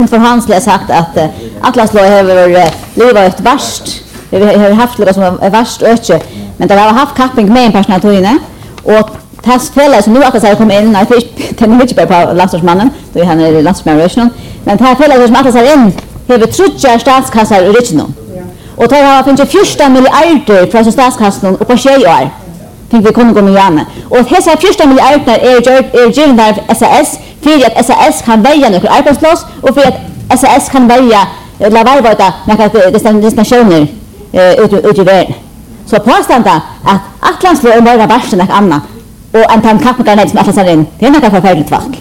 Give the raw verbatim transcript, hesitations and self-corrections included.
För Hans har sagt att uh, Atlaslå har uh, livat ett värst. Vi har haft det som är värst öke, men det har haft kapping med en personal och tas fälla som nu att säga kommer in. Jag tänker inte bara på landslagsmannen, då han är landslagsmannen, men det här fälla som att säga in har trutja statskassar original. Och det har funnits fjorton miljarder från statskassan och på tjugo år. Fick vi kunna gå med igen. Och dessa fjorton miljarder är är givna av S A S för att S A S kan välja några arbetsplats och för att S A S kan välja la arbeta med destinationer ut ut i världen. Så påståendet att Atlantsflödet är bara värst än något annat och en tanke på det som Atlantsflödet, det är något förfärligt vack.